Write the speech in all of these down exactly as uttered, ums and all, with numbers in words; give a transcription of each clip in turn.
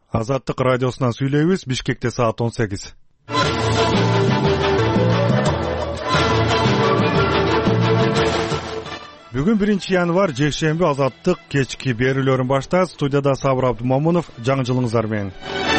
Азаттык радиосунан сүйлөйбүз. Бишкекте саат он сегиз. Бүгүн биринчи январь, жекшемби. Азаттык кечки берүүлөрүн баштайт. Студияда Сабыр Абдумамунов. Жаңы жылыңыздар менен.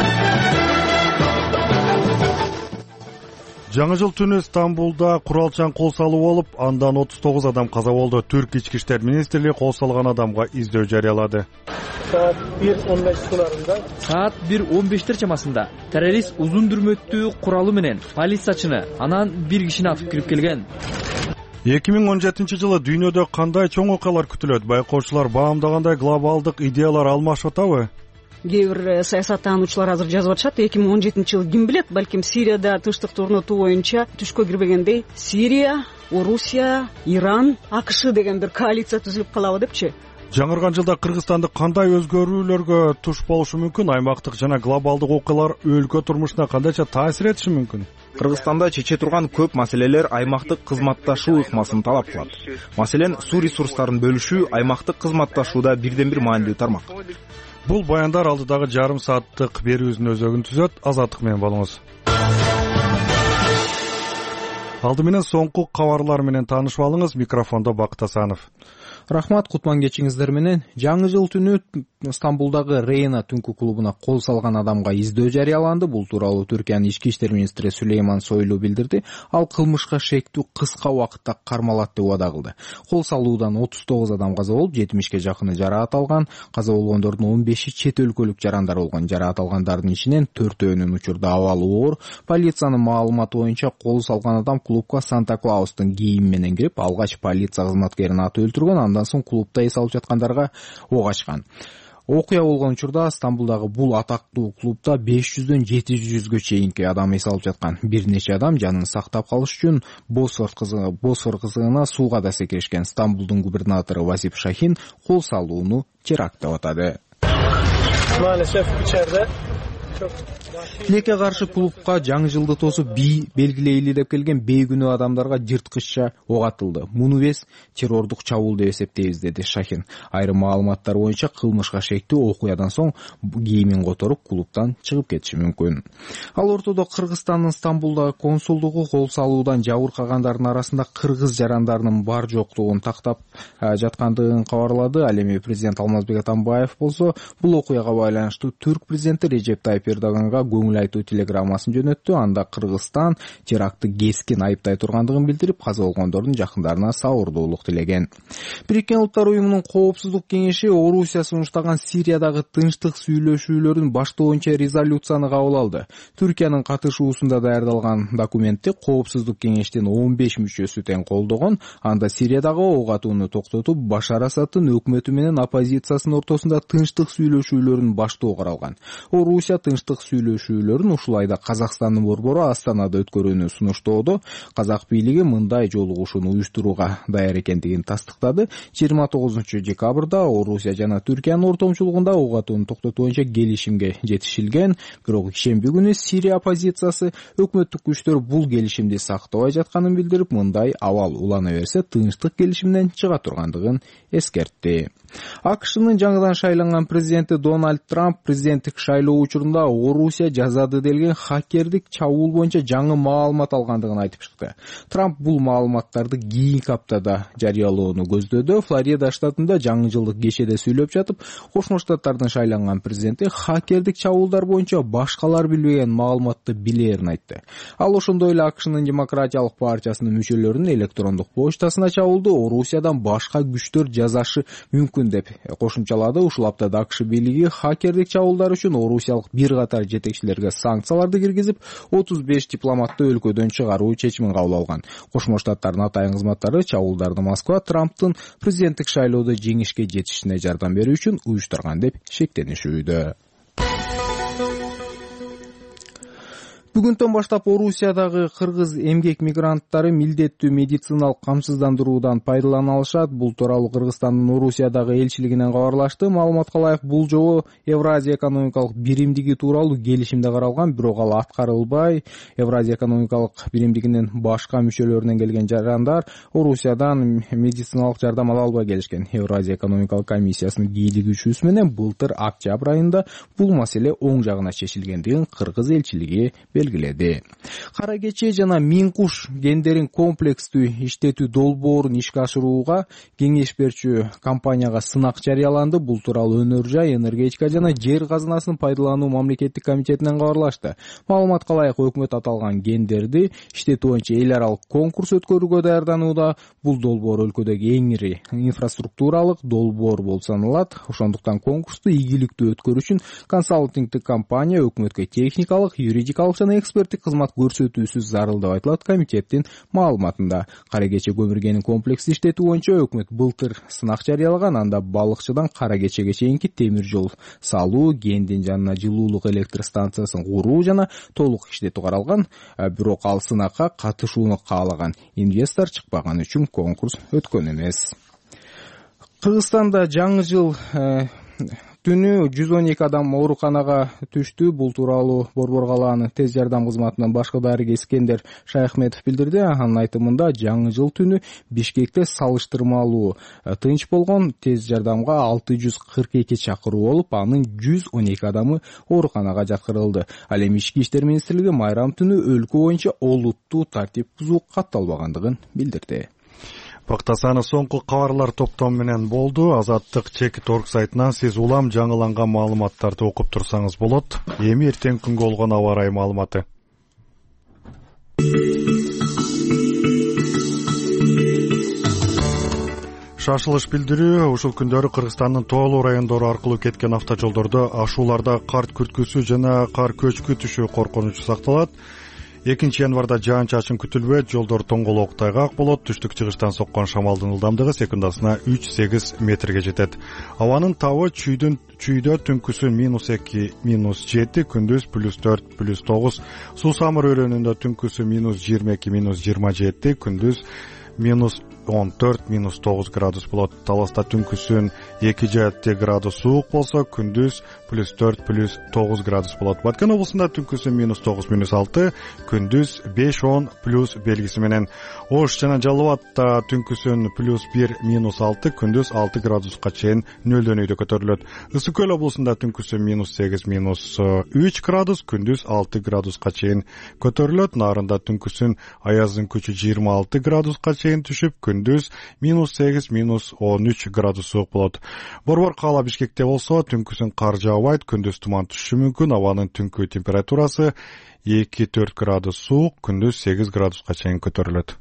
Жаңы жыл түнү Стамбулда куралчан кол салуу болуп, андан отуз тогуз адам каза болду. Түрк ички иштер министрлиги кол салган адамга издөө жарыялады. Saat bir on beş sularında Saat bir on beştir çamasında terörist uzun dürmöttүү куралы менен полициячыны, анан бир кишини атып кирип келген. эки миң он жетинчи жылы дүйнөдө кандай чоң окуялар күтүлөт? Байкоочулар баамдагандай глобалдык идеялар алмашып атабы? Кээ бир саясаттануучулар азыр жазып атышат, эки миң он жетинчи жыл ким билет, балким Сирияда тынчтыкты орнотуу боюнча түшкө кирбегендей Сирия, Орусия, Иран, АКШ деген бир коалиция түзүлүп калабы депчи. Жаңырган жылда Кыргызстанды кандай өзгөрүүлөргө туш болушу мүмкүн? Аймактык жана глобалдык окуялар өлкө турмушуна кандайча таасир этиши мүмкүн? Кыргызстанда чече турган көп маселелер аймактык кызматташуу ыкмасын талап кылат. Маселен, суу ресурстарын бөлүшүү аймактык кызматташууда бирден бир маанилүү тармак. Бул баяндар алдыдагы жарым сааттык берүүбүздүн өзөгүн түзөт. Азаттык менен болуңуз. Алды менен соңку кабарлар менен таанышып алыңыз. Микрофондо Бакыт Асанов. Рахмат, кутман кечиңиздер менен. Жаңы жыл түнү Стамбулдагы Рейна түнкү клубуна кол салган адамга издөө жарыяланды. Бул тууралуу Түркиянын ички иштер министри Сулейман Сойлу билдирди. Ал кылмышка шектүү кыска убакытта кармалат деп убада кылды. Кол салуудан отуз тогуз адам каза болуп, жетимишке жакыны жараат алган. Каза болгондордун он беши чет өлкөлүк жарандар болгон. Жараат алгандардын ичинен төртөөнүн учурда абалы оор. Полициянын маалыматы боюнча кол салган адам клубка Санта-Клаустун кийими менен кирип, алгач полиция кызматкерин атып өлтүргөн, андан соң клубда эс алып жаткандарга ок ачкан. Окуя болгон учурда Стамбулдагы бул атактуу клубда беш жүздөн жети жүзгө чейинки адам эс алып жаткан. Бир нече адам жанын сактап калыш үчүн Босфор кызыгы Босфор кызыгына сууга да секиришкен. Стамбулдун губернатору Васип Шахин кол салууну теракт деп атады. maalesef içeride çok Тилекке каршы клубка жаңы жылды тосуп бий белгилейли деп келген бейгүнөө адамдарга жырткычча ок атылды. Муну биз террордук чабуул деп эсептейбиз, деди Шахин. Айрым маалыматтар боюнча кылмышка шектүү окуядан соң кийимин которуп клубтан чыгып кетиши мүмкүн. Ал ортодо Кыргызстандын Стамбулдагы консулдугу кол салуудан жабыркагандардын арасында кыргыз жарандарынын бар жоктугун тактап жаткандыгын кабарлады. Ал эми президент Алмазбек Атамбаев болсо бул окуяга байланыштуу түрк президенти Режеп Тайип Эрдоганга көңүл айтуу телеграммасын жөнөттү. Анда Кыргызстан терактты кескин айыптай тургандыгын билдирип, каза болгондордун жакындарына сабырдуулук тилеген. Бириккен Улуттар уюмунун коопсуздук кеңеши Орусия сунуштаган Сириядагы тынчтык сүйлөшүүлөрүн баштоо боюнча резолюцияны кабыл алды. Түркиянын катышуусунда даярдалган документти коопсуздук кеңештин он беш мүчөсү тең колдогон. Анда Сириядагы ок атууну токтотуп, Башар Асадтын өкмөтү менен оппозициясынын ортосунда тынчтык сүйлөшүүлөрүн баштоо каралган. Орусия тынчтык сүйлөшүүлөрүн ушул айда Казакстандын борбору Астанада өткөрүүнү сунуштоодо. Казак бийлиги мындай жолугушууну уюштурууга даяр экендигин тастыктады. жыйырма тогузунчу декабрда Орусия жана Түркиянын ортомчулугунда ок атууну токтотуу боюнча келишимге жетишилген. Бирок ишемби күнү Сирия оппозициясы өкмөттүк күчтөр бул келишимди сактабай жатканын билдирип, мындай абал улана берсе тынчтык келишимден чыга тургандыгын эскертти. АКШнын жаңыдан шайланган президенти Дональд Трамп президенттик шайлоо учурунда Орусия жазады делген хакердик чабуул боюнча жаңы маалымат алгандыгын айтып чыкты. Трамп бул маалыматтарды кийинки аптада жарыялоону көздөдү. Флорида штатында жаңы жылдык кечеде сүйлөп жатып, Кошмо Штаттардын шайланган президенти хакердик чабуулдар боюнча башкалар билбеген маалыматты билерин айтты. Ал ошондой эле АКШнын Демократиялык партиясынын мүчөлөрүнүн электрондук почтасына чабуулду Орусиядан башка күчтөр жазашы мүмкүн деп кошумчалады. Ушул аптада АКШ бийлиги хакердик чабуулдар үчүн орусиялык бир катар жетекчилерге санкцияларды киргизип, отуз беш дипломатты өлкөдөн чыгаруу чечимин кабыл алган. Кошмо Штаттардын атайын кызматтары чабуулдарды Москва Трамптын президенттик шайлоодо жеңишке жетишине жардам берүү үчүн уюштурган деп шектенишүүдө. Бүгүнтөн баштап Орусиядагы кыргыз эмгек мигранттары милдеттүү медициналык камсыздандыруудан пайдалана алышат. Бул тууралуу Кыргызстандын Орусиядагы элчилигинен кабарлашты. Маалыматка ылайык, бул жобо Евразия экономикалык биримдиги тууралуу келишимде каралган, бирок ал аткарылбай. Евразия экономикалык биримдигинин башка мүчөлөрүнөн келген жарандар Орусиядан медициналык жардам ала албай келишкен. Евразия экономикалык комиссиясынын кийлигүүчүсү менен былтыр октябрь айында бул маселе оң жагына чечилгендигин кыргыз элчилиги белгиледи. Кара кече жана миң куш гендерин комплекстүү иштетүү долбоорун ишке ашырууга кеңеш берчү компанияга сынак жарыяланды. Бул тууралуу Өнөр жай, энергетика жана жер казынасын пайдалануу мамлекеттик комитетинен кабарлашты. Маалыматка ылайык, өкмөт аталган гендерди иштетүү боюнча эл аралык конкурс өткөрүүгө даярданууда. Бул долбоор өлкөдөгү эң ири инфраструктуралык долбоор болуп саналат. Ошондуктан конкурсту ийгиликтүү өткөрүү үчүн консалтингдик компания өкмөткө техникалык, юридикалык жана эксперттик кызмат көрсөтүүсү зарыл деп айтылат комитеттин маалыматында. Кара кече көмүргенин комплекс иштетүү боюнча өкмөт былтыр сынак жарыялаган. Анда балыкчыдан кара кечеге чейинки темир жол салуу, кендин жанына жылуулук электр станциясын куруу жана толук иштетүү каралган. Бирок ал сынакка катышууну каалаган инвестор чыкпаган үчүн конкурс өткөн эмес. Кыргызстанда жаңы жыл түнү жүз он эки адам ооруканага түштү. Бул тууралуу Борбор калаанын тез жардам кызматынын башкы дарыгери Искендер Шайхметов билдирди. Анын айтымында жаңы жыл түнү Бишкекте салыштырмалуу тынч болгон. Тез жардамга алты жүз кырк эки чакыруу болуп, анын жүз он эки адамы ооруканага жаткырылды. Ал эми Ички иштер министрлиги майрам түнү өлкө боюнча олуттуу тартип бузуу катталбагандыгын билдирди. Бактасаны соңку кабарлар топтому менен болду. Азаттык чекит орг сайтынан сиз улам жаңыланган маалыматтарды окуп турсаңыз болот. Эми эртең күнгө болгон аба ырайы маалыматы. Шашылыш билдирүү. Ушул күндөрү Кыргызстандын тоолуу райондору аркылуу кеткен автожолдордо ашууларда кар күрткүсү жана кар көчкү түшүү коркунучу сакталат. экинчи январда жаан-чачын күтүлбөйт, жолдор тоңголоок тайгак болот. Түштүк чыгыштан соккон шамалдын ылдамдыгы секундасына үч сегиз метрге жетет. Абанын табы чүйдүн чүйдө түнкүсү минус эки, минус жети, күндүз плюс төрт, плюс тогуз. Суу самыр өрөөнүндө түнкүсү минус жыйырма эки, минус жыйырма жети, күндүз минус он төрт, минус тогуз градус болот. Таласта түнкүсүн эки жети градус суук болсо, күндүз плюс төрт, плюс тогуз градус болот. Баткен облусунда түнкүсүн минус тогуз, минус алты, күндүз беш он плюс белгиси менен. Ош жана Жалал Абадта түнкүсүн плюс бир, минус алты, күндүз алты градуска чейин нөлдөн үйдө көтөрүлөт. Ысык көл облусунда түнкүсүн минус сегиз, минус үч градус, күндүз алты градуска чейин көтөрүлөт. Нарында түнкүсүн аяздын күчү жыйырма алты градуска чейин түшүп, күндүз минус сегиз, минус он үч градус суук болот. Борбор каала Бишкекте болсо түнкүсүн кар жаабайт, күндүз туман түшүшү мүмкүн. Абанын түнкү температурасы эки төрт градус суук, күндүз сегиз градуска чейин көтөрүлөт.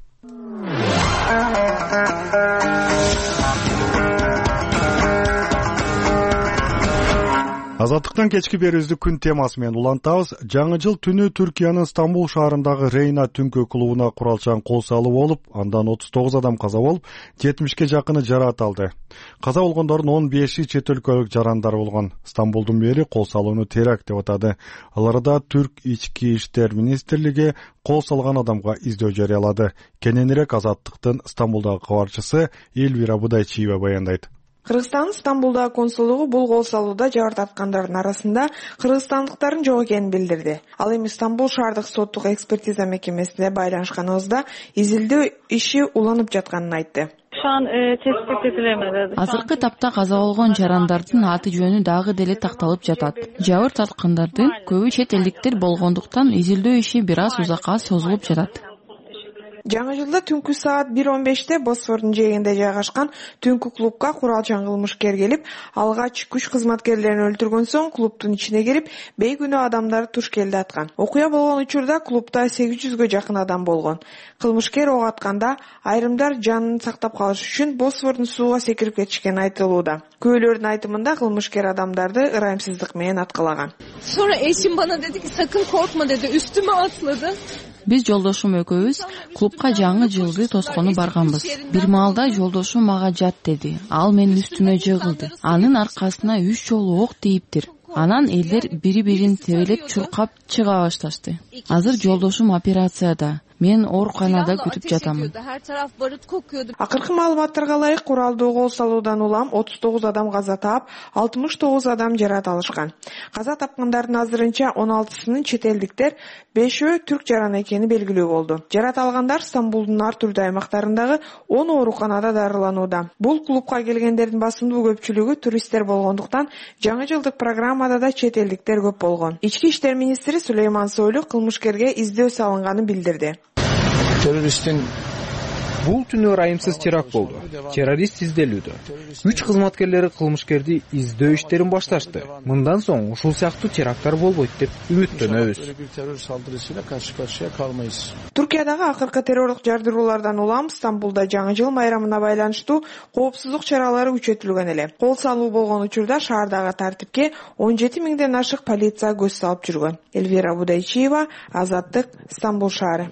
Азаттыктан кечки берүүбүздү күн темасы менен улантабыз. Жаңы жыл түнү Түркиянын Стамбул шаарындагы Рейна түнкү клубуна куралчан кол салуу болуп, андан отуз тогуз адам каза болуп, жетимишке жакыны жараат алды. Каза болгондордун он беши чет өлкөлүк жарандар болгон. Стамбулдун мэри кол салууну теракт деп атады. Аларда Түрк ички иштер министрлиги кол салган адамга издөө жарыялады. Кененирээк Азаттыктын Стамбулдагы кабарчысы Элвира Будайчиева баяндайт. Кыргызстандын Стамбулдагы консулдугу бул кол салууда жабыр тарткандардын арасында кыргызстандыктардын жок экенин билдирди. Ал эми Стамбул шаардык соттук экспертиза мекемесине байланышканыбызда изилдөө иши уланып жатканын айтты. Азыркы тапта каза болгон жарандардын аты жөнү дагы деле такталып жатат. Жабыр тарткандардын көбү чет элдиктер болгондуктан изилдөө иши бир аз узакка созулуп жатат. Жаңы жылда түнкү саат бир он беште Босфордун жээгинде жайгашкан түнкү клубка куралчан кылмышкер келип, алгач күч кызматкерлерин өлтүргөн соң клубтун ичине кирип, бейкүнөө адамдарды туш келди аткан. Окуя болгон учурда клубда сегиз жүзгө жакын адам болгон. Кылмышкер ок атканда айрымдар жанын сактап калыш үчүн Босфордун сууга секирип кетишкени айтылууда. Көөлөрдүн айтымында кылмышкер адамдарды ырайымсыздык менен аткалаган. Sonra eşim bana dedi ki sakın korkma dedi, üstüme atladı. Биз жолдошум экөөбүз клубка жаңы жылды тоскону барганбыз. Бир маалда жолдошум мага жат деди. Ал менин үстүмө жыгылды. Анын аркасына үч жолу ок тийиптир. Анан элдер бири бирин тебелеп чуркап чыга башташты. Азыр жолдошум операцияда. Мен ооруканада күтүп жатам. Акыркы маалыматтарга ылайык куралдуу кол салуудан улам отуз тогуз адам каза таап, алтымыш тогуз адам жарат алышкан. Каза тапкандардын азырынча он алтысынын чет элдиктер, бешөө түрк жараны экени белгилүү болду. Жарат алгандар Стамбулдун ар түрдүү аймактарындагы он ооруканада дарыланууда. Бул клубка келгендердин басымдуу көпчүлүгү туристтер болгондуктан жаңы жылдык программада да чет элдиктер көп болгон. Ички иштер министри Сулейман Сойлу кылмышкерге издөө салынганын билдирди. Teröristin бул түнү ырайымсыз теракт болду. Террорист изделүүдө. Үч кызматкерлери кылмышкерди издөө иштерин башташты. Мындан соң ушул сыяктуу теракттар болбойт деп үмүттөнөбүз. Түркиядагы акыркы террорлук жардыруулардан улам Стамбулда жаңы жыл майрамына байланыштуу коопсуздук чаралары күчөтүлгөн эле. Кол салуу болгон учурда шаардагы тартипке он жети миңден ашык полиция көз салып жүргөн. Эльвира Будайчиева, Азаттык, Стамбул шаары.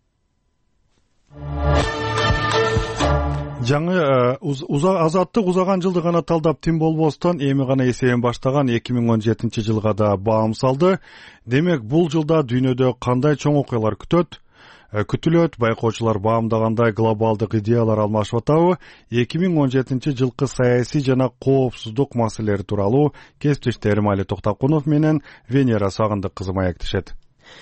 Жаңы азаттык узаган жылды гана талдап тим болбостон эми гана эсебин баштаган эки миң он жетинчи жылга да баам салды. Демек бул жылда дүйнөдө кандай чоң окуялар күтөт? Күтүлөт, байкоочулар баамдагандай глобалдык идеялар алмашып атабы? эки миң он жетинчи жылкы саясий жана коопсуздук маселелери тууралуу кесиптештерим Али Токтокунов менен Венера Сагындык кызы маектешет.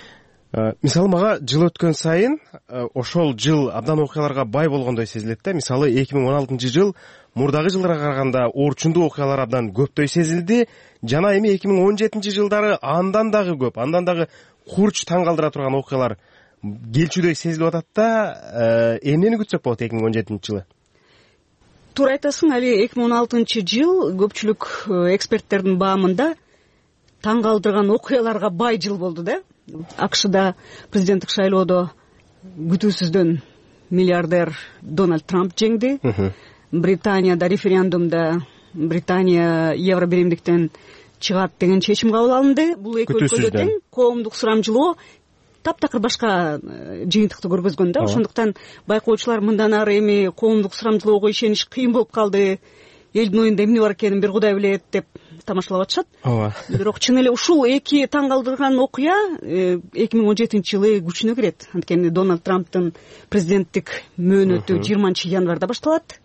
Мисалы мага жыл өткөн сайын ошол жыл абдан окуяларга бай болгондой сезилет да. Мисалы эки миң он алтынчы жыл мурдагы жылдарга караганда орчундуу окуялар абдан көптөй сезилди. Жана эми эки миң он жетинчи жылдары андан дагы көп, андан дагы курч таң калтыра турган окуялар келчүдөй сезилип атат да. Эмнени күтсөк болот эки миң он жетинчи жылы? Туура айтасың, али эки миң он алтынчы жыл көпчүлүк эксперттердин баамында таң калтырган окуяларга бай жыл болду да. АКШда президенттик шайлоодо күтүүсүздөн миллиардер Дональд Трамп жеңди. Британияда референдумда Британия евро биримдиктен чыгат деген чечим кабыл алынды. Бул эки өлкөдө тең коомдук сурамжылоо таптакыр башка жыйынтыкты көргөзгөн да. Ошондуктан байкоочулар мындан ары эми коомдук сурамжылоого ишениш кыйын болуп калды. Элдин оюнда эмне бар экенин бир Кудай билет деп тамашалап атышат. Ооба. Бирок чын эле ушул эки таң калтырган окуя эки миң он жетинчи жылы күчүнө кирет. Анткени Дональд Трамптын президенттик мөөнөтү жыйырманчы январда башталат.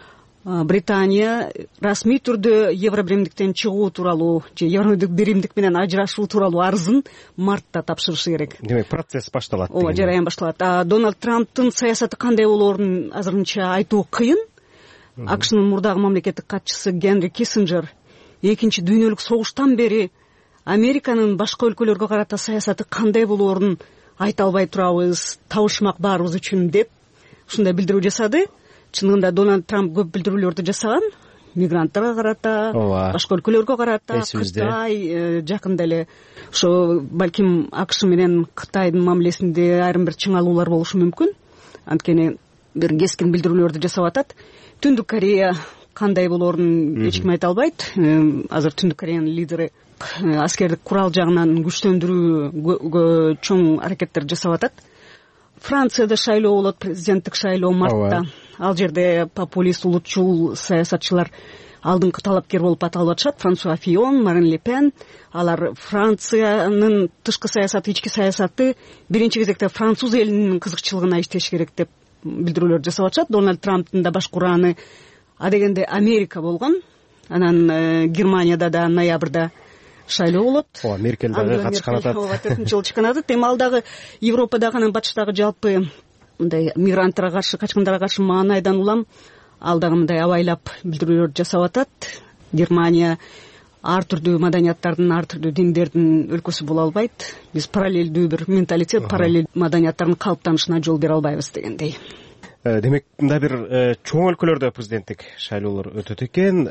Британия расмий түрдө евро биримдиктен чыгуу тууралуу же евро биримдик менен ажырашуу тууралуу арызын мартта тапшырышы керек. Демек процесс башталат. Ооба, жараян башталат. А Дональд Трамптын саясаты кандай болоорун азырынча айтуу кыйын. АКШнын мурдагы мамлекеттик катчысы Генри Киссинджер экинчи дүйнөлүк согуштан бери Американын башка өлкөлөргө карата саясаты кандай болоорун айта албай турабыз, табышмак баарыбыз үчүн деп ушундай билдирүү жасады. Чынында Дональд Трамп көп билдирүүлөрдү жасаган, мигранттарга карата, башка өлкөлөргө карата, Кытай жакында эле ошо балким АКШ менен Кытайдын мамилесинде айрым бир чыңалуулар болушу мүмкүн. Анткени бир кескин билдирүүлөрдү жасап атат. Түндүк Корея кандай болоорун эч ким айта албайт. Азыр Түндүк Кореянын лидери аскердик курал жагынан күчтөндүрүүгө чоң аракеттер жасап атат. Францияда шайлоо болот, президенттик шайлоо мартта. Ал жерде популист улутчул саясатчылар алдыңкы талапкер болуп аталып атышат. Франсуа Фион, Марин Ле Пен. Алар Франциянын тышкы саясаты, ички саясаты биринчи кезекте француз элинин кызыкчылыгына иштеш керек деп билдирүүлөр жасап атышат. Дональд Трамптын да баш кураны адегенде Америка болгон. Анан Германияда да ноябрда шайлоо болот. Ооба, Меркель дагы катышкан атат. Ооба, төртүнчү жыл чыккан атат. Эми ал дагы Европадагы анан батыштагы жалпы мындай мигранттарга каршы, качкындарга каршы маанайдан улам ал дагы мындай абайлап билдирүүлөр жасап атат. Германия ар түрдүү маданияттардын, ар түрдүү диндердин өлкөсү боло албайт. Биз параллелдүү бир менталитет, параллель маданияттардын калыптанышына жол бере албайбыз дегендей. Демек, мындай бир чоң өлкөлөрдө президенттик шайлоолор өтөт экен.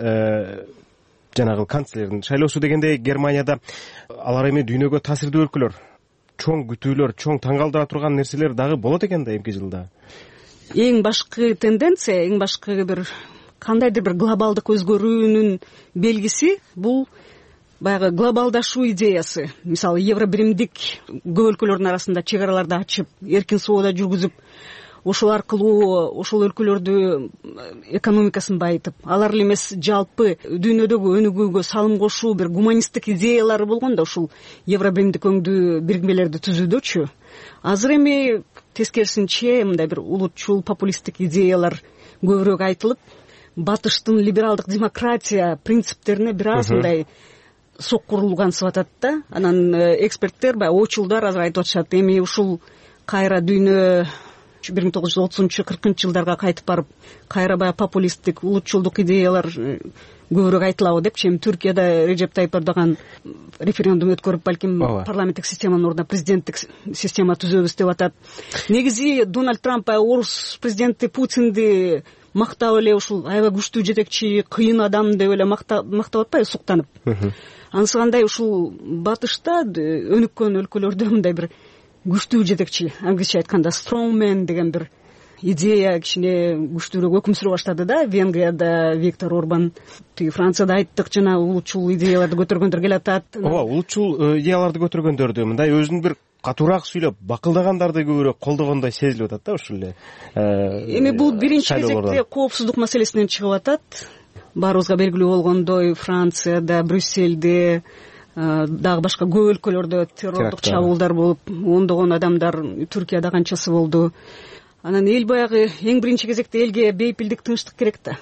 Жанагы канцлердин шайлоосу дегенде Германияда алар эми дүйнөгө таасирдүү өлкөлөр, чоң күтүүлөр, чоң таң калтыра турган нерселер дагы болот экен да эмки жылда. Эң башкы тенденция, эң башкы бир кандайдыр бир глобалдык өзгөрүүнүн белгиси бул баягы глобалдашуу идеясы. Мисалы, евро биримдик көп өлкөлөрдүн арасында чек араларды ачып, эркин соода жүргүзүп, ошол аркылуу ошол өлкөлөрдү экономикасын байытып, алар эле эмес жалпы дүйнөдөгү өнүгүүгө салым кошуу бир гуманисттик идеялары болгон да ушул евробиримдик өңдүү бирикмелерди түзүүдөчү. Азыр эми тескерисинче мындай бир улутчул популисттик идеялар көбүрөөк айтылып, батыштын либералдык демократия принциптерине бир аз мындай соккурулгансып атат да. Анан эксперттер баягы очулдар азыр айтып атышат, эми ушул кайра дүйнө бир миң тогуз жүз отузунчу кыркынчы жылдарга кайтып барып, кайра баягы популисттик улутчулдук идеялар көбүрөөк айтылабы депчи. Эми Түркияда Режеп Тайып Эрдоган референдум өткөрүп, балким парламенттик системанын ордуна президенттик система түзөбүз деп атат. Негизи Дональд Трамп орус президенти Путинди мактап эле ушул аябай күчтүү жетекчи, кыйын адам деп эле мактап атпайбы, суктанып. Анысы кандай ушул батышта өнүккөн өлкөлөрдө мындай бир күчтүү жетекчи, англисче айтканда strongman деген бир идея кичине күчтүүрөөк өкүм сүрө баштады да. Венгрияда Виктор Орбан, тиги Францияда айттык, жана улутчул идеяларды көтөргөндөр келатат. Ооба, улутчул идеяларды көтөргөндөрдү мындай өзүн бир катуураак сүйлөп, бакылдагандарды көбүрөөк колдогондой сезилип атат да ушул эле. Эми бул биринчи кезекте коопсуздук маселесинен чыгып атат. Баарыбызга белгилүү болгондой, Францияда, Брюссельде, дагы башка көп өлкөлөрдө террордук чабуулдар болуп, ондогон адамдар, Түркияда канчасы болду. Анан эл баягы эң биринчи кезекте элге бейпилдик, тынчтык керек да.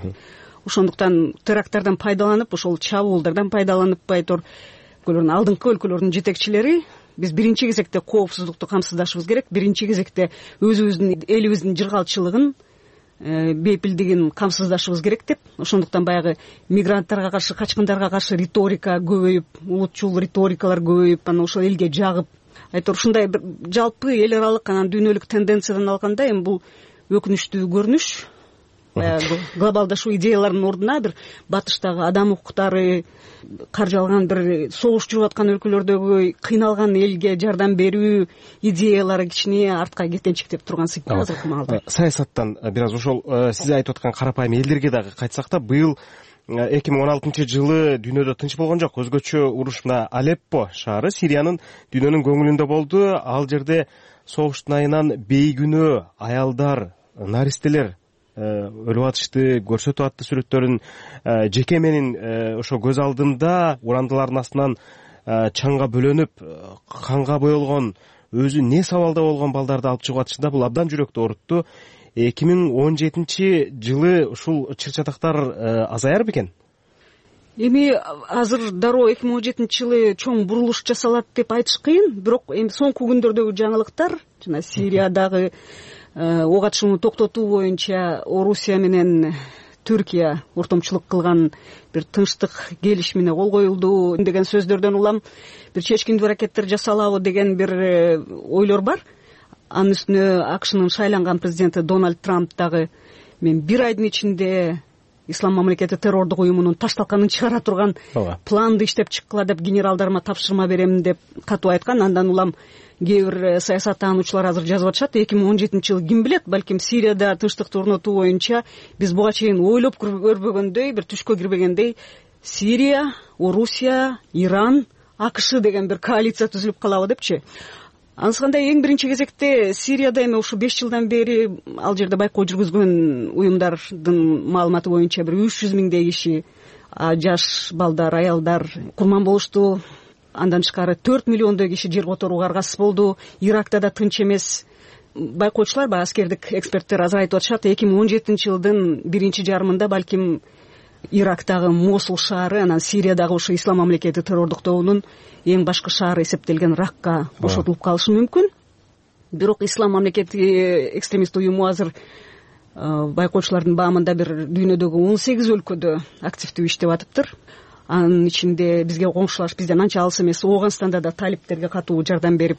Ошондуктан теракттардан пайдаланып, ошол чабуулдардан пайдаланып, байтор өлкөлөрдүн алдыңкы өлкөлөрдүн жетекчилери биз биринчи кезекте коопсуздукту камсыздашыбыз керек, биринчи кезекте өзүбүздүн элибиздин жыргалчылыгын, бейпилдигин камсыздашыбыз керек деп. Ошондуктан баягы мигранттарга каршы, качкындарга каршы риторика көбөйүп, улутчул риторикалар көбөйүп, анан ошол элге жагып, айтор ушундай бир жалпы эл аралык, анан дүйнөлүк тенденциядан алганда эми бул өкүнүчтүү көрүнүш. Баягы глобалдашуу идеяларынын ордуна бир батыштагы адам укуктары, каржалган бир согуш жүрүп аткан өлкөлөрдөгү кыйналган элге жардам берүү идеялары кичине артка кетенчиктеп турган сыйпа азыркы маалда. Саясаттан бир аз ошол сиз айтып аткан карапайым элдерге дагы кайтсак да, быйыл эки миң он алтынчы жылы дүйнөдө тынч болгон жок. Өзгөчө уруш мына Алеппо шаары, Сириянын дүйнөнүн көңүлүндө болду. Ал жерде согуштун айынан бейкүнөө аялдар, наристелер өлүп атышты, көрсөтүп атты сүрөттөрүн. Жеке менин ошо көз алдымда урандылардын астынан чаңга бөлөнүп, канга боелгон, өзү не сабалда болгон балдарды алып чыгып атышты да. Бул абдан жүрөктү оорутту. эки миң он жетинчи жылы ушул чыр-чатактар азаяр бекен? Эми азыр дароо эки миң он жетинчи жылы чоң бурулуш жасалат деп айтыш кыйын, бирок эми соңку күндөрдөгү жаңылыктар, жана Сириядагы ок атышууну токтотуу боюнча Орусия менен Түркия ортомчулук кылган бир тынчтык келишимине кол коюлду деген сөздөрдөн улам бир чечкиндүү аракеттер жасалабы деген бир ойлор бар. Анын үстүнө АКШнын шайланган президенти Дональд Трамп дагы мен бир айдын ичинде Ислам мамлекети террордук уюмунун ташталканын чыгара турган планды иштеп чыккыла деп генералдарыма тапшырма берем деп катуу айткан. Андан улам кээ бир саясаттануучулар азыр жазып атышат, эки миң он жетинчи жыл ким билет, балким Сирияда тынчтыкты орнотуу боюнча биз буга чейин ойлоп көрбөгөндөй, бир түшкө кирбегендей Сирия, Орусия, Иран, АКШ деген бир коалиция түзүлүп калабы депчи. Анысыкандай эң биринчи кезекте Сирияда эми ушу беш жылдан бери ал жерде байкоо жүргүзгөн уюмдардын маалыматы боюнча бир үч жүз миңдей киши, жаш балдар, аялдар курман болушту. Андан тышкары төрт миллиондой киши жер которууга аргасыз болду. Иракта да тынч эмес. Байкоочулар, баягы аскердик эксперттер азыр айтып атышат, эки миң он жетинчи жылдын биринчи жарымында балким Ирактагы Мосул шаары, анан Сириядагы ушу Ислам мамлекети террордук тобунун эң башкы шаары эсептелген Ракка бошотулуп калышы мүмкүн. Бирок Ислам мамлекети экстремист уюму азыр байкоочулардын баамында бир дүйнөдөгү он сегиз өлкөдө активдүү иштеп атыптыр. Анын ичинде бизге коңшулаш, бизден анча алыс эмес Ооганстанда да талиптерге катуу жардам берип.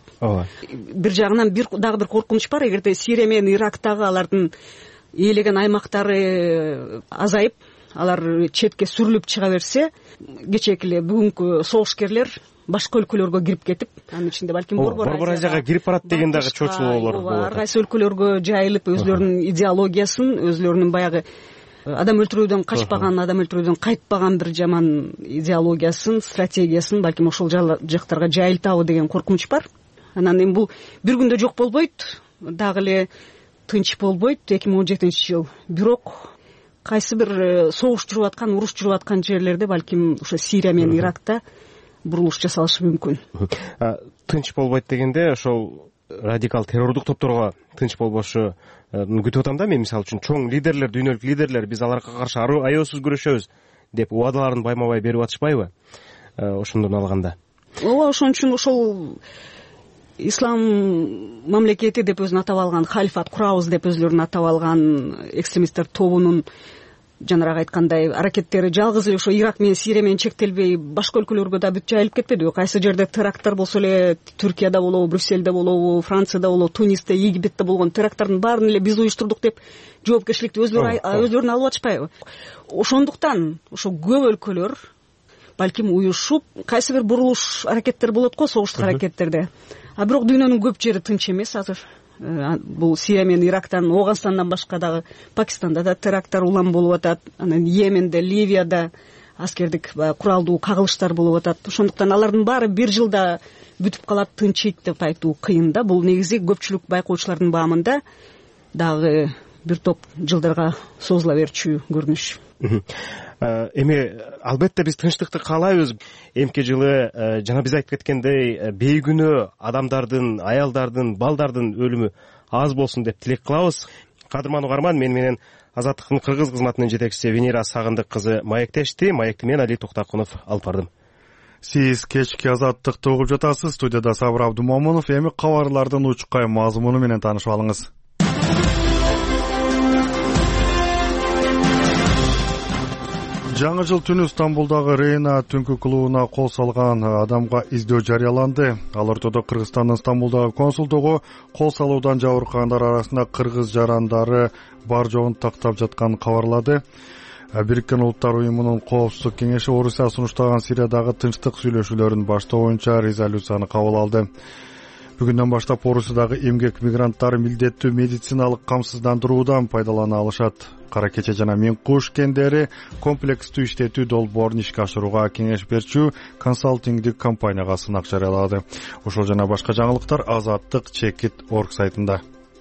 Бир жагынан бир дагы бир коркунуч бар, эгерде Сирия менен Ирактагы алардын ээлеген аймактары азайып, алар четке сүрүлүп чыга берсе, кечээки эле бүгүнкү согушкерлер башка өлкөлөргө кирип кетип, анын ичинде балким Борбор Азияга кирип барат деген дагы чочулоолор болот. Ар кайсы өлкөлөргө жайылып, өзлөрүнүн идеологиясын, өзлөрүнүн баягы адам өлтүрүүдөн качпаган, адам өлтүрүүдөн кайтпаган бир жаман идеологиясын, стратегиясын балким ошол жактарга жайылтабы деген коркунуч бар. Анан эми бул бир күндө жок болбойт. Дагы эле тынч болбойт эки миң он жетинчи жыл. Бирок кайсы бир согуш жүрүп аткан, уруш жүрүп аткан жерлерде балким ошо Сирия менен Иракта бурулуш жасалышы мүмкүн. Тынч болбойт дегенде ошол радикал террордук топторго тынч болбошу күтүп атам да мен. Мисалы үчүн чоң лидерлер, дүйнөлүк лидерлер биз аларга каршы аеосуз күрөшөбүз деп убадаларын байма-бай берип атышпайбы ошондон алганда? Ооба, ошон үчүн ошол ислам мамлекети деп өзүн атап алган, халифат курабыз деп өзлөрүн атап алган экстремисттер тобунун жанагы айткандай аракеттери жалгыз эле ошо Ирак менен Сирия менен чектелбей башка өлкөлөргө да бүт жайылып кетпедиби? Кайсы жерде теракттар болсо эле Түркияда болобу, Брюссельде болобу, Францияда болобу, Тунисте, Египетте болгон теракттардын баарын эле биз уюштурдук деп жоопкерчиликти өзлөрү өзлөрүнө алып атышпайбы? Ошондуктан ошо көп өлкөлөр балким уюшуп кайсы бир бурулуш аракеттер болот го, согуштук аракеттерде. А бирок дүйнөнүн көп жери тынч эмес азыр. Бул Сирия менен Ирактан, Ооганстандан башка дагы Пакистанда да теракттар улам болуп атат. Анан Йеменде, Ливияда аскердик куралдуу кагылыштар болуп атат. Ошондуктан алардын баары бир жылда бүтүп калат, тынчыйт деп айтуу кыйын да. Бул негизи көпчүлүк байкоочулардын баамында дагы бир топ жылдарга созула берчү көрүнүш. Эми албетте биз тынчтыкты каалайбыз. Эмки жылы жана биз айтып кеткендей бейгүнөө адамдардын, аялдардын, балдардын өлүмү аз болсун деп тилек кылабыз. Кадырман угарман, мен менен Азаттыктын кыргыз кызматынын жетекчиси Венера Сагындык кызы маектешти. Маекти мен Али Токтакунов алып бардым. Сиз кечки Азаттыкты угуп жатасыз. Студияда Сабыр Абдумомунов. Эми кабарлардын учкай мазмуну менен таанышып алыңыз. Жаңы жыл түнү Стамбулдагы Рейна түнкү клубуна кол салган адамга издөө жарыяланды. Ал ортодо Кыргызстандын Стамбулдагы консулдугу кол салуудан жабыркагандар арасында кыргыз жарандары бар жогун тактап жатканын кабарлады. Бириккен Улуттар уюмунун коопсуздук кеңеши Орусия сунуштаган Сириядагы тынчтык сүйлөшүүлөрүн баштоо боюнча резолюцияны кабыл алды. Бүгүндөн баштап Орусиядагы эмгек мигранттары милдеттүү медициналык камсыздандыруудан пайдалана алышат. Кара кече жана Мен Куш кендери комплекстүү иштетүү долбоорун ишке ашырууга кеңеш берчү консалтингдик компанияга сынак жарыялады. Ошол жана башка жаңылыктар Азаттык чекит точка орг сайтында.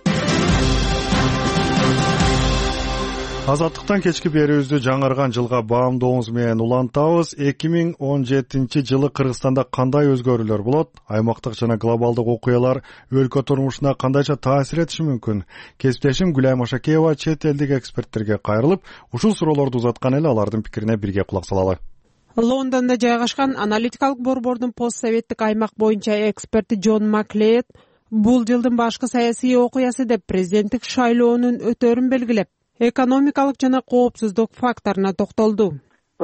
Азаттыктан кечки берүүбүздү жаңырган жылга баамдообуз менен улантабыз. эки миң он жетинчи жылы Кыргызстанда кандай өзгөрүүлөр болот? Аймактык жана глобалдык окуялар өлкө турмушуна кандайча таасир этиши мүмкүн? Кесиптешим Гүлайым Ашакеева чет элдик эксперттерге кайрылып, ушул суроолорду узаткан эле алардын пикирине бирге кулак салалы. Лондондо жайгашкан аналитикалык борбордун постсоветтик аймак боюнча эксперти Джон Маклейд бул жылдын башкы саясий окуясы деп президенттик шайлоонун өтөрүн белгилеп, экономикалык жана коопсуздук факторуна токтолду.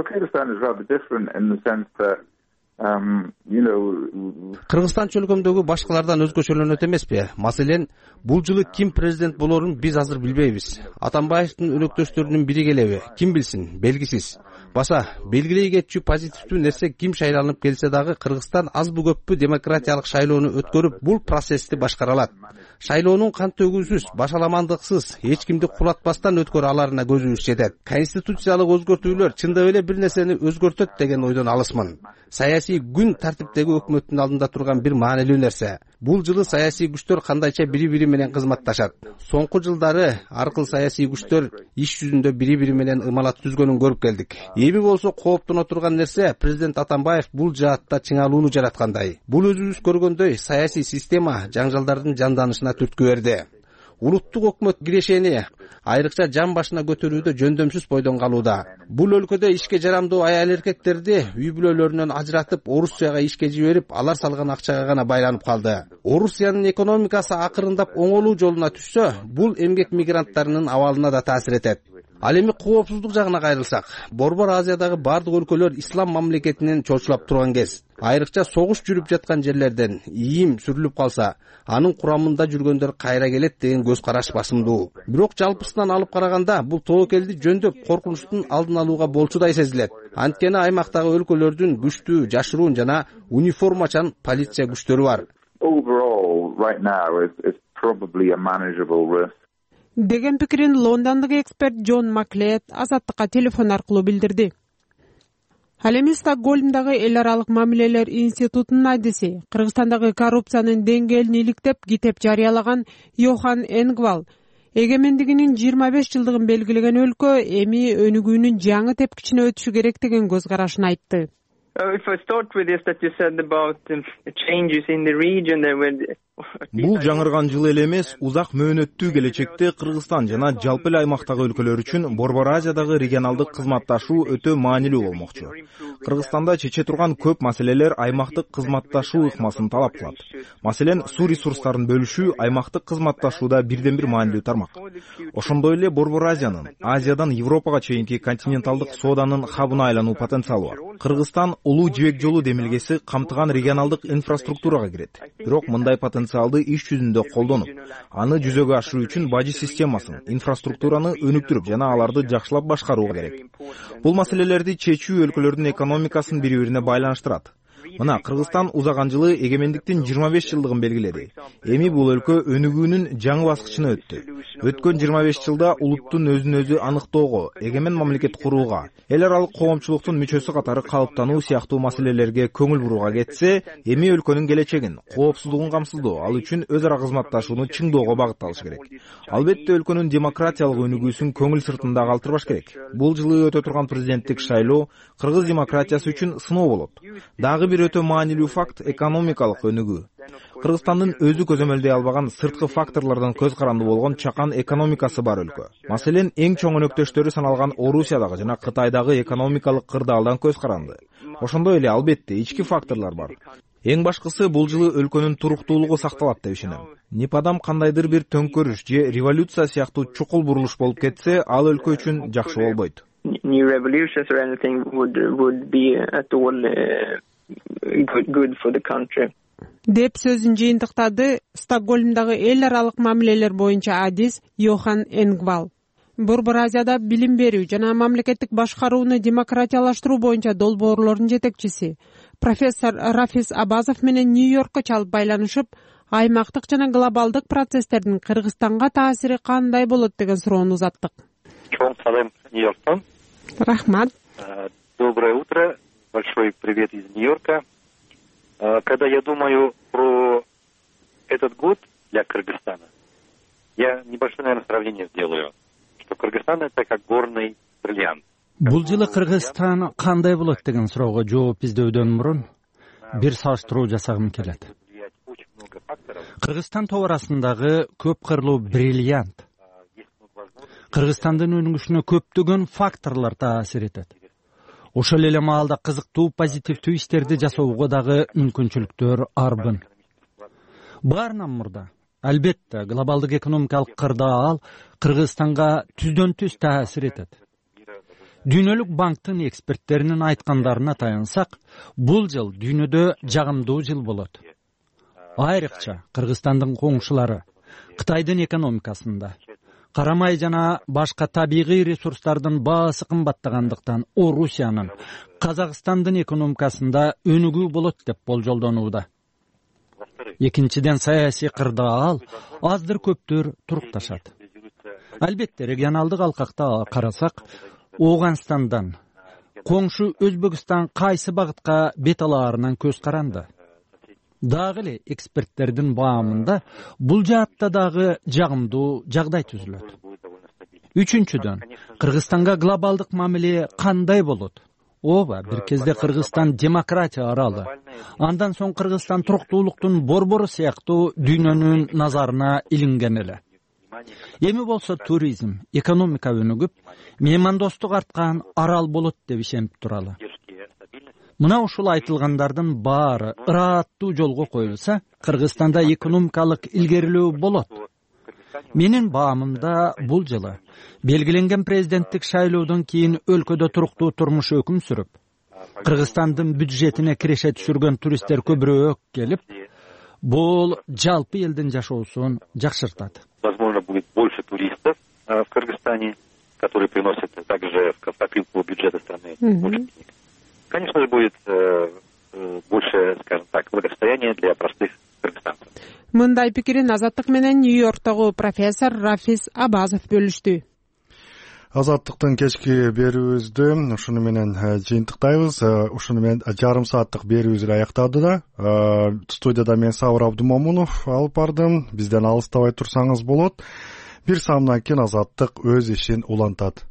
Кыргызстан чөлкөмдөгү башкалардан өзгөчөлөнөт эмеспи? Маселен, бул жылы ким президент болорун биз азыр билбейбиз. Атамбаевдин өнөктөштөрүнүн бири келеби? Ким билсин? Белгисиз. Баса, белгилей кетчү позитивдүү нерсе ким шайланып келсе дагы Кыргызстан азбы көппү демократиялык шайлоону өткөрүп, бул процессти башкара алат. Шайлоонун кан төгүүсүз, башаламандыксыз, эч кимди кулатпастан өткөрө аларына көзүбүз жетет. Конституциялык өзгөртүүлөр чындап эле бир нерсени өзгөртөт деген ойдон алысмын. Саясий күн тартиптеги өкмөттүн алдында турган бир маанилүү нерсе. Бул жылы саясий күчтөр кандайча бири-бири менен кызматташат. Соңку жылдары аркыл саясий күчтөр иш жүзүндө бири-бири менен ымалат түзгөнүн көрүп келдик. Эми болсо кооптоно турган нерсе президент Атамбаев бул жаатта чыңалууну жараткандай. Бул өзүбүз көргөндөй саясий система жаңжалдардын жанданышына түрткү берди. Улуттук өкмөт кирешени айрыкча жан башына көтөрүүдө жөндөмсүз бойдон калууда. Бул өлкөдө ишке жарамдуу аял эркектерди үй бүлөлөрүнөн ажыратып, Орусияга ишке жиберип, алар салган акчага гана байланып калды. Орусиянын экономикасы акырындап оңолуу жолуна түшсө, бул эмгек мигранттарынын абалына да таасир этет. Ал эми коопсуздук жагына кайрылсак, Борбор Азиядагы бардык өлкөлөр ислам мамлекетинен чочулап турган кез. Айрыкча согуш жүрүп жаткан жерлерден ийим сүрүлүп калса, анын курамында жүргөндөр кайра келет деген көз караш басымдуу. Бирок жалпысынан алып караганда, бул тобокелди жөндөп коркунучтун алдын алууга болчудай сезилет. Анткени аймактагы өлкөлөрдүн күчтүү, жашыруун жана униформачан полиция күчтөрү бар. Overall, right now, it's, it's probably a manageable risk. Деген пикирин лондондук эксперт Джон Маклейд Азаттыкка телефон аркылуу билдирди. Ал эми Стокгольмдагы эл аралык мамилелер институтунун адиси, Кыргызстандагы коррупциянын деңгээлин иликтеп китеп жарыялаган Йохан Энгвал эгемендигинин жыйырма беш жылдыгын белгилеген өлкө эми өнүгүүнүн жаңы тепкичине өтүшү керек деген көз карашын айтты. Бул жаңырган жыл эле эмес, узак мөөнөттүү келечекте Кыргызстан жана жалпы эле аймактагы өлкөлөр үчүн Борбор Азиядагы регионалдык кызматташуу өтө маанилүү болмокчу. Кыргызстанда чече турган көп маселелер аймактык кызматташуу ыкмасын талап кылат. Маселен, суу ресурстарын бөлүшүү аймактык кызматташууда бирден бир маанилүү тармак. Ошондой эле Борбор Азиянын, Азиядан Европага чейинки континенталдык сооданын хабына айлануу потенциалы бар. Кыргызстан улуу жибек жолу демилгеси камтыган регионалдык инфраструктурага кирет. Бирок мындай потенциалды иш жүзүндө колдонуп, аны жүзөгө ашыруу үчүн бажы системасын, инфраструктураны өнүктүрүп жана аларды жакшылап башкаруу керек. Бул маселелерди чечүү өлкөлөрдүн экономикасын бири-бирине байланыштырат. Мына, Кыргызстан узаган жылы эгемендиктин жыйырма беш жылдыгын белгиледи. Эми бул өлкө өнүгүүнүн жаңы баскычына өттү. Өткөн жыйырма беш жылда улуттун өзүн өзү аныктоого, эгемен мамлекет курууга, эл аралык коомчулуктун мүчөсү катары калыптануу сыяктуу маселелерге көңүл бурууга кетсе, эми өлкөнүн келечегин, коопсуздугун камсыздоо, ал үчүн өз ара кызматташууну чыңдоого багытталыш керек. Албетте өлкөнүн демократиялык өнүгүүсүн көңүл сыртында калтырбаш керек. Бул жылы өтө турган президенттик шайлоо кыргыз демократиясы үчүн сыноо болот. Дагы бир өтө маанилүү факт — экономикалык өнүгүү. Кыргызстандын өзү көзөмөлдөй албаган сырткы факторлордон көз каранды болгон чакан экономикасы бар өлкө. Маселен, эң чоң өнөктөштөрү саналган Орусиядагы жана Кытайдагы экономикалык кырдаалдан көз каранды. Ошондой эле албетте ички факторлор бар. Эң башкысы, бул жылы өлкөнүн туруктуулугу сакталат деп ишенем. Непадам кандайдыр бир төңкөрүш же революция сыяктуу чукул бурулуш болуп кетсе, ал өлкө үчүн жакшы болбойт. New revolutions or anything would would be at all uh, good, good for the country. Деп сөзүн жыйынтыктады Стокгольмдагы эл аралык мамилелер боюнча адис Йохан Энгвал. Борбор Азияда билим берүү жана мамлекеттик башкарууну демократиялаштыруу боюнча долбоорлордун жетекчиси профессор Рафис Абазов менен Нью-Йоркко чалып байланышып, аймактык жана глобалдык процесстердин Кыргызстанга таасири кандай болот деген суроону узаттык. Чоң салем Нью-Йорктон. Рахмат. Доброе утро. Большой привет из Нью-Йорка. Когда я думаю про этот год для Кыргызстана, я небольшое, наверное, сравнение сделаю, что Кыргызстан — это как горный бриллиант. Бул жылы Кыргызстан кандай болот деген суроого жооп издөдөн мурун бир салыштыруу жасагым келет. Кыргызстан товарасындагы көп кырлуу бриллиант. Кыргызстандын өнүгүшүнө көптөгөн факторлор таасир этет. Ошол эле маалда кызыктуу позитивдүү иштерди жасоого дагы мүмкүнчүлүктөр арбын. Баарынан мурда, албетте, глобалдык экономикалык кырдаал Кыргызстанга түздөн түз таасир этет. Дүйнөлүк банктын эксперттеринин айткандарына таянсак, бул жыл дүйнөдө жагымдуу жыл болот. Айрыкча Кыргызстандын коңшулары Кытайдын экономикасында карамай жана башка табигый ресурстардын баасы кымбаттагандыктан Орусиянын, Казакстандын экономикасында өнүгүү болот деп болжолдонууда. Экинчиден, саясий кырдаал аздыр көптөр турукташат. Албетте, регионалдык алкакта карасак, Ооганстандан, коңшу Өзбекстан кайсы багытка бет алаарынан көз каранды. Дагы эле эксперттердин баамында бул жаатта дагы жагымдуу жагдай түзүлөт. Үчүнчүдөн, Кыргызстанга глобалдык мамиле кандай болот? Ооба, бир кезде Кыргызстан демократия аралы. Андан соң Кыргызстан туруктуулуктун борбору сыяктуу дүйнөнүн назарына илинген эле. Эми болсо туризм, экономика өнүгүп, меймандостук арткан арал болот деп ишенип туралы. Мына ушул айтылгандардын баары ырааттуу жолго коюлса, Кыргызстанда экономикалык илгерилөө болот. Менин баамымда бул жылы белгиленген президенттик шайлоодон кийин өлкөдө туруктуу турмуш өкүм сүрүп, Кыргызстандын бюджетине киреше түшүргөн туристтер көбүрөөк келип, бул жалпы элдин жашоосун жакшыртат. Возможно, будет больше туристов в Кыргызстане, которые приносят также в копилку бюджета страны больше денег. Конечно же, будет э, больше, скажем так, благосостояния для простых кыргызстанцев. Мындай пикирин Азаттык менен Нью-Йорктогу профессор Рафис Абазов бөлүштү. Азаттыктын кечки берүүбүздү ушуну менен жыйынтыктайбыз. Ушуну менен жарым сааттык берүүбүздү аяктады да. Студияда мен Сабыр Абдумомунов алып бардым. Бизден алыстабай турсаңыз болот. бир саамдан кийин Азаттык өз ишин улантат.